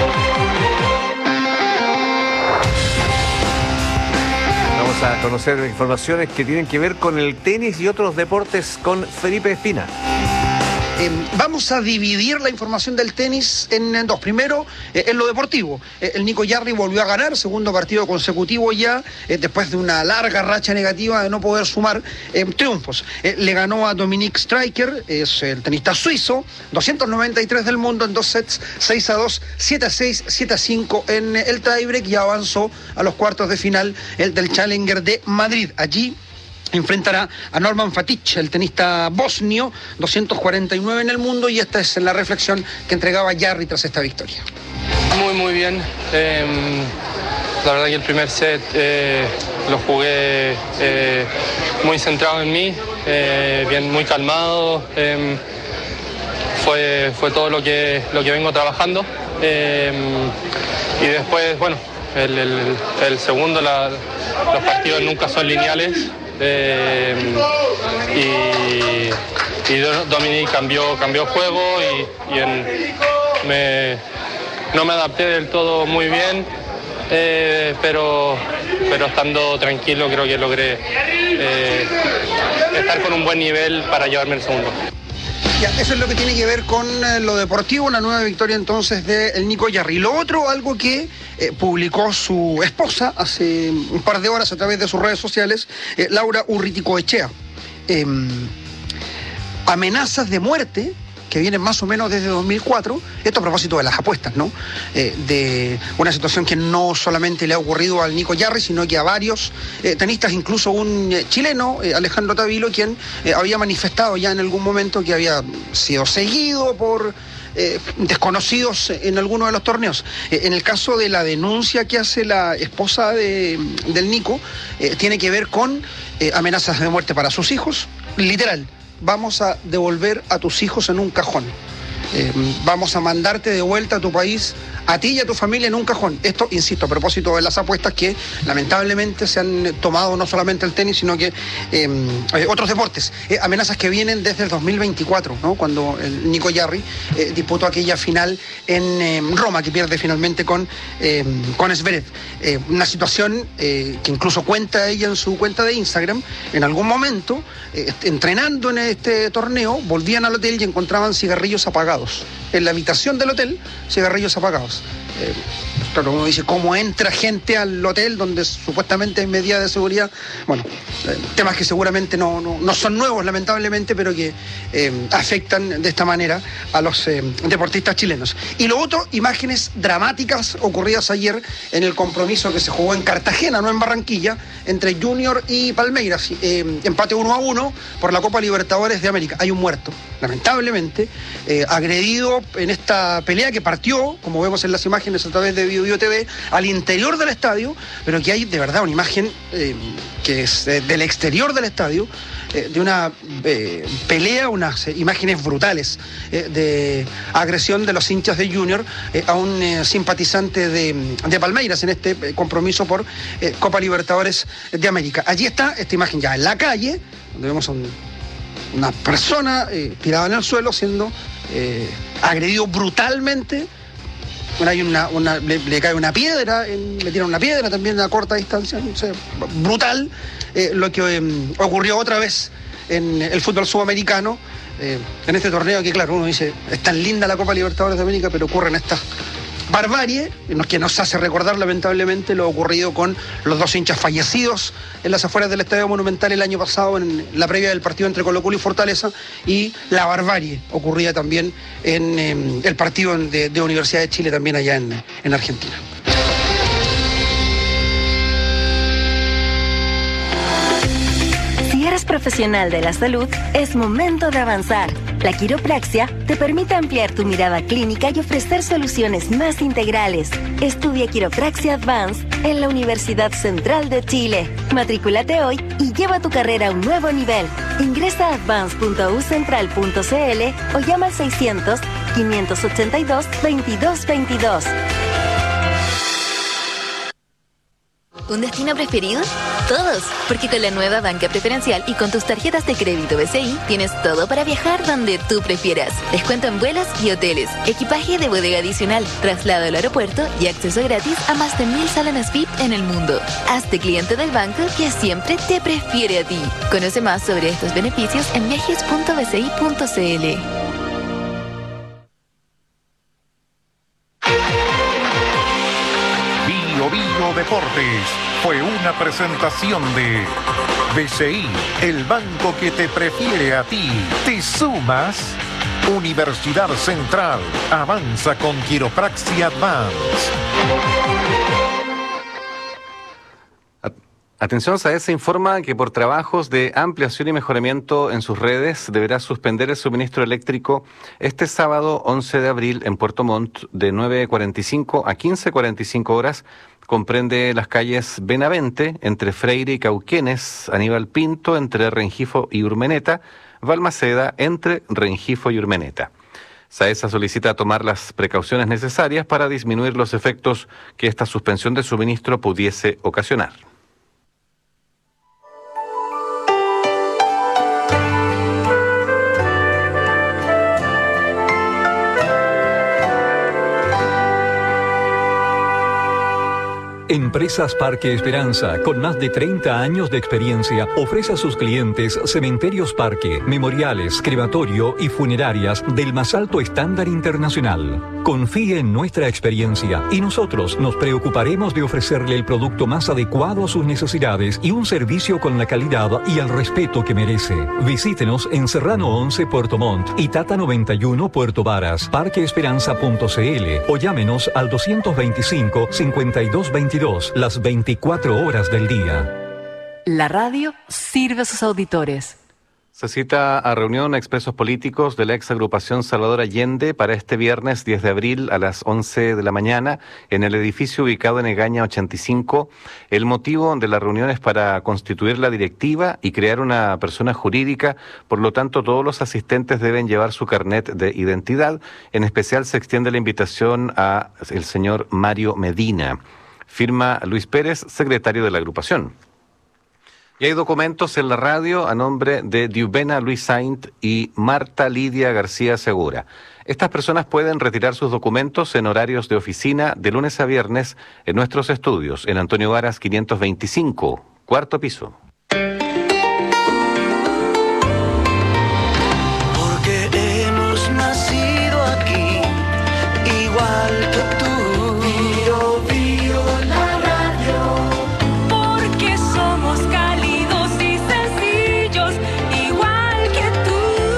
Vamos a conocer informaciones que tienen que ver con el tenis y otros deportes con Felipe Espina. Eh, vamos a dividir la información del tenis en, en dos. Primero, eh, en lo deportivo. Eh, el Nico Jarry volvió a ganar, segundo partido consecutivo ya, eh, después de una larga racha negativa de no poder sumar eh, triunfos. Eh, le ganó a Dominic Striker, es el tenista suizo, doscientos noventa y tres del mundo en dos sets, seis a dos, siete a seis, siete a cinco en el tiebreak, y avanzó a los cuartos de final el del Challenger de Madrid. Allí enfrentará a Norman Fatic, el tenista bosnio, doscientos cuarenta y nueve en el mundo, y esta es la reflexión que entregaba Jarry tras esta victoria. Muy, muy bien. Eh, la verdad que el primer set eh, lo jugué eh, muy centrado en mí, eh, bien, muy calmado. Eh, fue, fue todo lo que, lo que vengo trabajando. Eh, y después, bueno, el, el, el segundo, la, los partidos nunca son lineales. Eh, y Dominique cambió, cambió juego y, y en, me, no me adapté del todo muy bien, eh, pero, pero estando tranquilo creo que logré eh, estar con un buen nivel para llevarme el segundo. Ya, eso es lo que tiene que ver con eh, lo deportivo, una nueva victoria entonces de el Nico Yarri. Lo otro, algo que eh, publicó su esposa hace un par de horas a través de sus redes sociales, eh, Laura Urriticoechea. Eh, amenazas de muerte que vienen más o menos desde dos mil cuatro, esto a propósito de las apuestas, ¿no? Eh, de una situación que no solamente le ha ocurrido al Nico Yarri, sino que a varios eh, tenistas, incluso un eh, chileno, eh, Alejandro Tavilo, quien eh, había manifestado ya en algún momento que había sido seguido por eh, desconocidos en alguno de los torneos. Eh, en el caso de la denuncia que hace la esposa de, del Nico, eh, tiene que ver con eh, amenazas de muerte para sus hijos, literal. Vamos a devolver a tus hijos en un cajón. Eh, vamos a mandarte de vuelta a tu país, a ti y a tu familia en un cajón. Esto, insisto, a propósito de las apuestas que lamentablemente se han tomado no solamente el tenis, sino que eh, otros deportes. Eh, amenazas que vienen desde el dos mil veinticuatro, ¿no? Cuando el Nico Yarri eh, disputó aquella final en eh, Roma, que pierde finalmente con, eh, con Zverev. Eh, una situación eh, que incluso cuenta ella en su cuenta de Instagram. En algún momento, eh, entrenando en este torneo, volvían al hotel y encontraban cigarrillos apagados. En la habitación del hotel, cigarrillos apagados. Eh, claro, uno dice, ¿cómo entra gente al hotel donde supuestamente hay medidas de seguridad? Bueno, eh, temas que seguramente no, no, no son nuevos, lamentablemente, pero que eh, afectan de esta manera a los eh, deportistas chilenos. Y lo otro, imágenes dramáticas ocurridas ayer en el compromiso que se jugó en Cartagena, no en Barranquilla, entre Junior y Palmeiras. Eh, empate uno a uno por la Copa Libertadores de América. Hay un muerto, lamentablemente, eh, agredido en esta pelea que partió, como vemos en las imágenes a través de Bio Bio T V, al interior del estadio, pero que hay de verdad una imagen eh, que es eh, del exterior del estadio, eh, de una eh, pelea, unas eh, imágenes brutales eh, de agresión de los hinchas de Junior eh, a un eh, simpatizante de, de Palmeiras en este eh, compromiso por eh, Copa Libertadores de América. Allí está esta imagen ya en la calle, donde vemos a un, una persona eh, tirada en el suelo siendo eh, agredido brutalmente. Bueno, hay una, una le, le cae una piedra, en, le tiran una piedra también a corta distancia, no sé, brutal eh, lo que eh, ocurrió otra vez en el fútbol sudamericano, eh, en este torneo que claro, uno dice, es tan linda la Copa Libertadores de América, pero ocurren estas barbarie, que nos hace recordar lamentablemente lo ocurrido con los dos hinchas fallecidos en las afueras del Estadio Monumental el año pasado en la previa del partido entre Colo-Colo y Fortaleza, y la barbarie ocurrida también en eh, el partido de, de Universidad de Chile también allá en, en Argentina. Si eres profesional de la salud, es momento de avanzar. La quiropraxia te permite ampliar tu mirada clínica y ofrecer soluciones más integrales. Estudia Quiropraxia Advanced en la Universidad Central de Chile. Matrículate hoy y lleva tu carrera a un nuevo nivel. Ingresa a advance punto u central punto c l o llama al seiscientos, quinientos ochenta y dos, veintidós veintidós. ¿Un destino preferido? Todos, porque con la nueva banca preferencial y con tus tarjetas de crédito B C I tienes todo para viajar donde tú prefieras. Descuento en vuelos y hoteles, equipaje de bodega adicional, traslado al aeropuerto y acceso gratis a más de mil salones V I P en el mundo. Hazte cliente del banco que siempre te prefiere a ti. Conoce más sobre estos beneficios en viajes punto b c i punto c l. Bio Bio Deportes fue una presentación de B C I, el banco que te prefiere a ti. ¿Te sumas? Universidad Central avanza con Quiropraxia Advanced. Atención, SAESA informa que por trabajos de ampliación y mejoramiento en sus redes deberá suspender el suministro eléctrico este sábado once de abril en Puerto Montt de nueve cuarenta y cinco a quince cuarenta y cinco horas. Comprende las calles Benavente entre Freire y Cauquenes, Aníbal Pinto entre Rengifo y Urmeneta, Balmaceda entre Rengifo y Urmeneta. SAESA solicita tomar las precauciones necesarias para disminuir los efectos que esta suspensión de suministro pudiese ocasionar. Empresas Parque Esperanza, con más de treinta años de experiencia, ofrece a sus clientes cementerios parque, memoriales, crematorio y funerarias del más alto estándar internacional. Confíe en nuestra experiencia y nosotros nos preocuparemos de ofrecerle el producto más adecuado a sus necesidades y un servicio con la calidad y el respeto que merece. Visítenos en Serrano once Puerto Montt y Tata noventa y uno Puerto Varas, parque esperanza punto c l o llámenos al doscientos veinticinco, cincuenta y dos veintidós las veinticuatro horas del día. La radio sirve a sus auditores. Se cita a reunión a expresos políticos de la ex agrupación Salvador Allende para este viernes diez de abril a las once de la mañana en el edificio ubicado en Egaña ochenta y cinco. El motivo de la reunión es para constituir la directiva y crear una persona jurídica, por lo tanto todos los asistentes deben llevar su carnet de identidad. En especial se extiende la invitación a el señor Mario Medina. Firma Luis Pérez, secretario de la agrupación. Y hay documentos en la radio a nombre de Diubena Luis Saint y Marta Lidia García Segura. Estas personas pueden retirar sus documentos en horarios de oficina de lunes a viernes en nuestros estudios, en Antonio Varas quinientos veinticinco, cuarto piso. Porque hemos nacido aquí, igual que tú. Bio, bio, la radio. Porque somos cálidos y sencillos, igual que tú.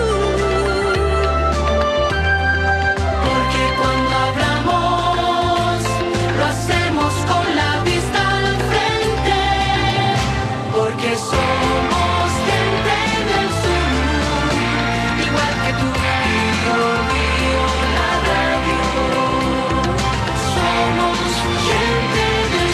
Porque cuando hablamos, lo hacemos con la vista al frente. Porque somos gente del sur, igual que tú. Bio, bio, la radio. Somos gente del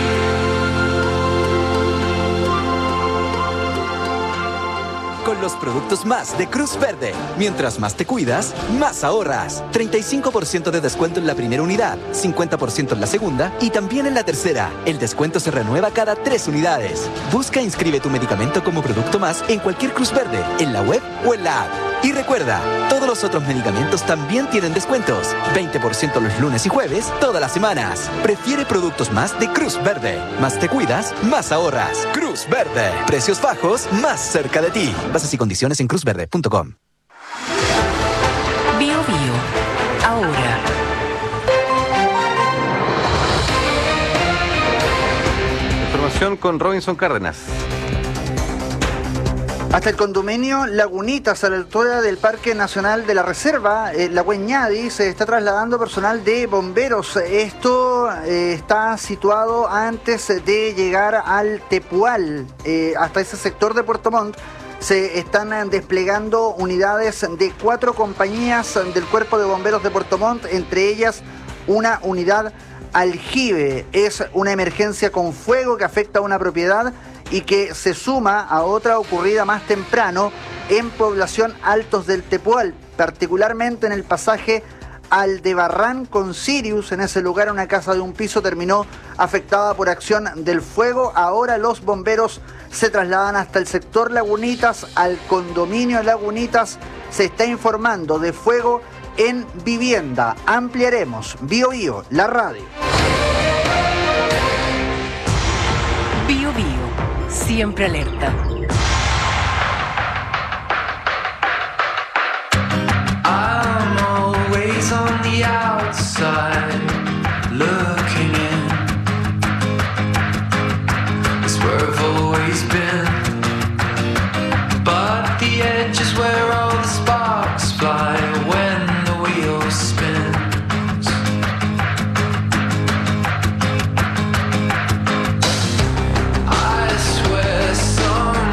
Con los productos más de Cruz Verde. Mientras más te cuidas, más ahorras. treinta y cinco por ciento de descuento en la primera unidad, cincuenta por ciento en la segunda y también en la tercera. El descuento se renueva cada tres unidades. Busca e inscribe tu medicamento como producto más en cualquier Cruz Verde, en la web o en la app. Y recuerda, todos los otros medicamentos también tienen descuentos. veinte por ciento los lunes y jueves, todas las semanas. Prefiere productos más de Cruz Verde. Más te cuidas, más ahorras. Cruz Verde. Precios bajos, más cerca de ti. Bases y condiciones en cruz verde punto com. Bio Bio. Ahora. Información con Robinson Cárdenas. Hasta el condominio Lagunitas, a la altura del Parque Nacional de la Reserva, eh, la Hueñadi, se está trasladando personal de bomberos. Esto eh, está situado antes de llegar al Tepual. Eh, hasta ese sector de Puerto Montt se están desplegando unidades de cuatro compañías del Cuerpo de Bomberos de Puerto Montt, entre ellas una unidad aljibe. Es una emergencia con fuego que afecta a una propiedad y que se suma a otra ocurrida más temprano en población Altos del Tepual, particularmente en el pasaje Aldebarrán con Sirius. En ese lugar una casa de un piso terminó afectada por acción del fuego. Ahora los bomberos se trasladan hasta el sector Lagunitas, al condominio Lagunitas. Se está informando de fuego en vivienda. Ampliaremos. Bio Bio, la radio. Bio Bio. Siempre alerta. I'm always on the outside, looking in. It's where I've always been. But the edge is where all the sparks fly when the wheel spins. I swear some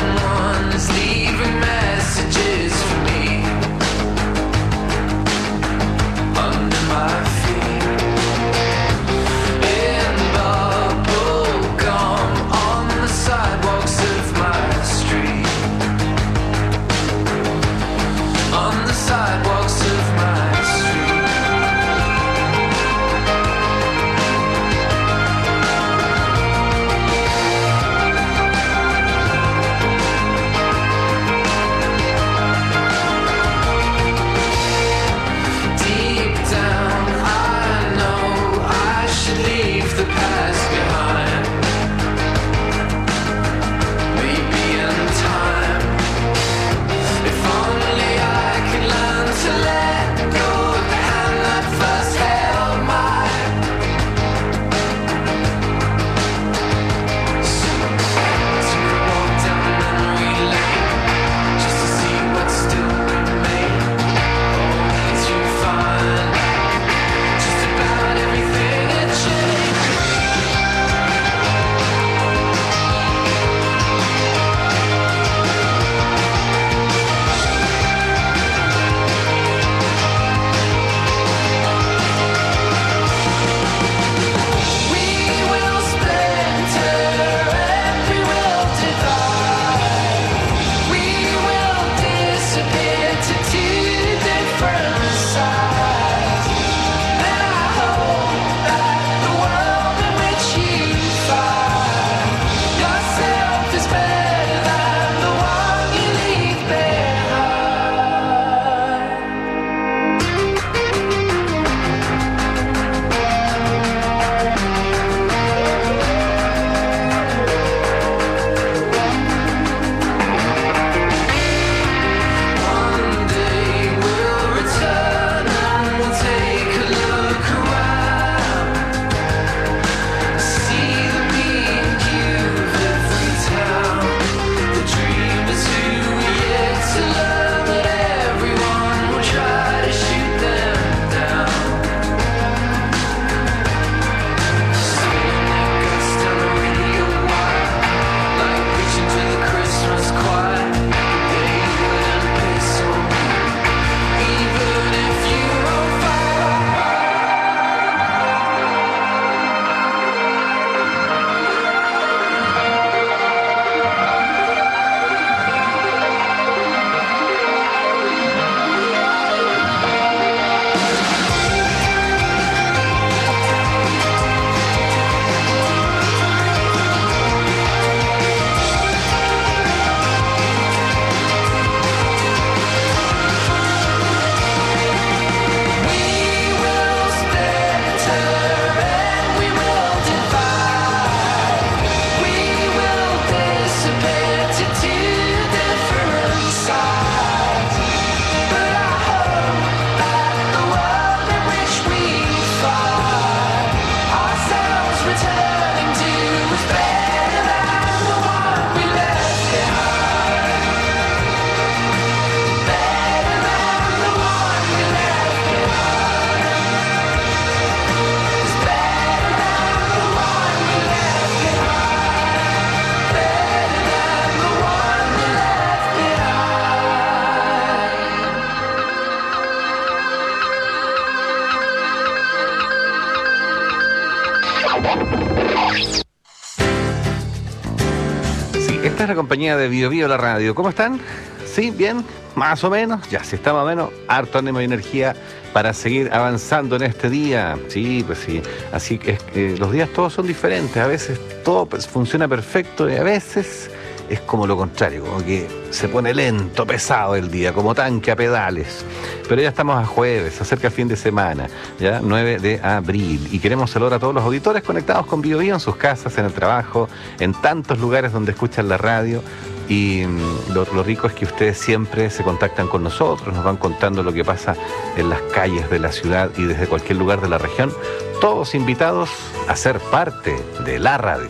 Y esta es la compañía de Bio Bio, la radio. ¿Cómo están? ¿Sí? ¿Bien? Más o menos. Ya, si está más o menos, harto ánimo y energía para seguir avanzando en este día. Sí, pues sí. Así que eh, los días todos son diferentes. A veces todo pues, funciona perfecto y a veces es como lo contrario, como que se pone lento, pesado el día, como tanque a pedales. Pero ya estamos a jueves, se acerca el fin de semana, ya nueve de abril, y queremos saludar a todos los auditores conectados con Bio Bio en sus casas, en el trabajo, en tantos lugares donde escuchan la radio. Y lo, lo rico es que ustedes siempre se contactan con nosotros, nos van contando lo que pasa en las calles de la ciudad y desde cualquier lugar de la región, todos invitados a ser parte de la radio.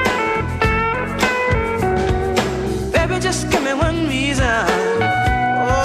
Just give me one reason. Oh,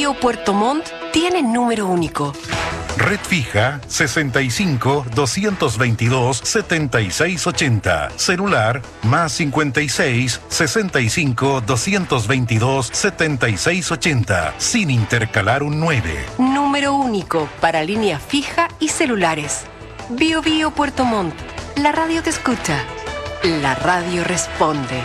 Bio Puerto Montt tiene número único. Red fija sesenta y cinco, doscientos veintidós, setenta y seis ochenta. Celular más cincuenta y seis, sesenta y cinco, doscientos veintidós, setenta y seis ochenta. Sin intercalar un nueve. Número único para línea fija y celulares. Bio Bio Puerto Montt. La radio te escucha. La radio responde.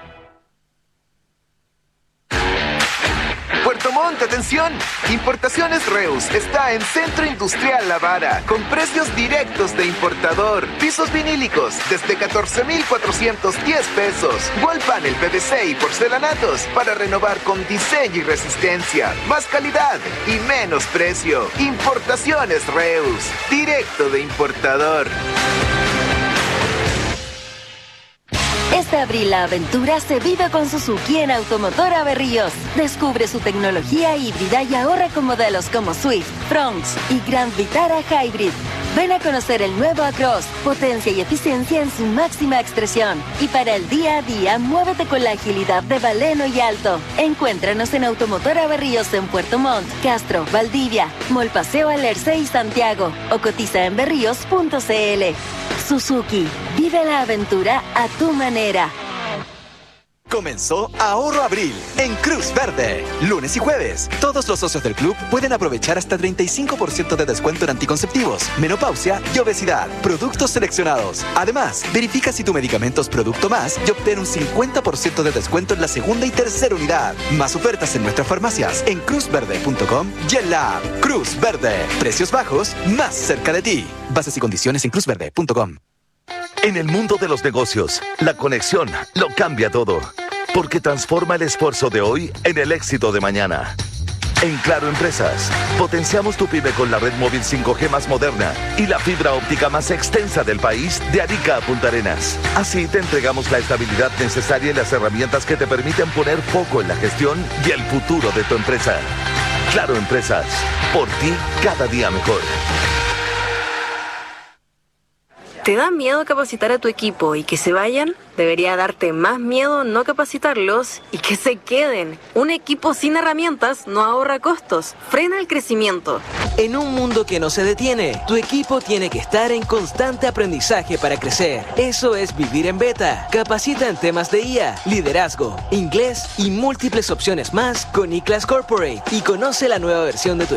Puerto Montt, atención. Importaciones Reus está en Centro Industrial La Vara, con precios directos de importador. Pisos vinílicos desde catorce mil cuatrocientos diez pesos. Wall panel P V C y porcelanatos para renovar con diseño y resistencia. Más calidad y menos precio. Importaciones Reus, directo de importador. Este abril la aventura se vive con Suzuki en Automotora Berríos. Descubre su tecnología híbrida y ahorra con modelos como Swift, Bronx y Grand Vitara Hybrid. Ven a conocer el nuevo Across, potencia y eficiencia en su máxima expresión. Y para el día a día, muévete con la agilidad de Baleno y Alto. Encuéntranos en Automotora Berríos en Puerto Montt, Castro, Valdivia, Mall Paseo Alerce y Santiago. O cotiza en berríos punto c l. Suzuki, vive la aventura a tu manera. Comenzó Ahorro Abril en Cruz Verde. Lunes y jueves, todos los socios del club pueden aprovechar hasta treinta y cinco por ciento de descuento en anticonceptivos, menopausia y obesidad. Productos seleccionados. Además, verifica si tu medicamento es Producto Más y obtén un cincuenta por ciento de descuento en la segunda y tercera unidad. Más ofertas en nuestras farmacias en cruz verde punto com y en la app Cruz Verde. Precios bajos, más cerca de ti. Bases y condiciones en cruz verde punto com. En el mundo de los negocios, la conexión lo cambia todo, porque transforma el esfuerzo de hoy en el éxito de mañana. En Claro Empresas, potenciamos tu pyme con la red móvil cinco G más moderna y la fibra óptica más extensa del país, de Arica a Punta Arenas. Así te entregamos la estabilidad necesaria y las herramientas que te permiten poner foco en la gestión y el futuro de tu empresa. Claro Empresas, por ti cada día mejor. ¿Te da miedo capacitar a tu equipo y que se vayan? Debería darte más miedo no capacitarlos y que se queden. Un equipo sin herramientas no ahorra costos, frena el crecimiento. En un mundo que no se detiene, tu equipo tiene que estar en constante aprendizaje para crecer. Eso es vivir en beta. Capacita en temas de I A, liderazgo, inglés y múltiples opciones más con iClass Corporate y conoce la nueva versión de tu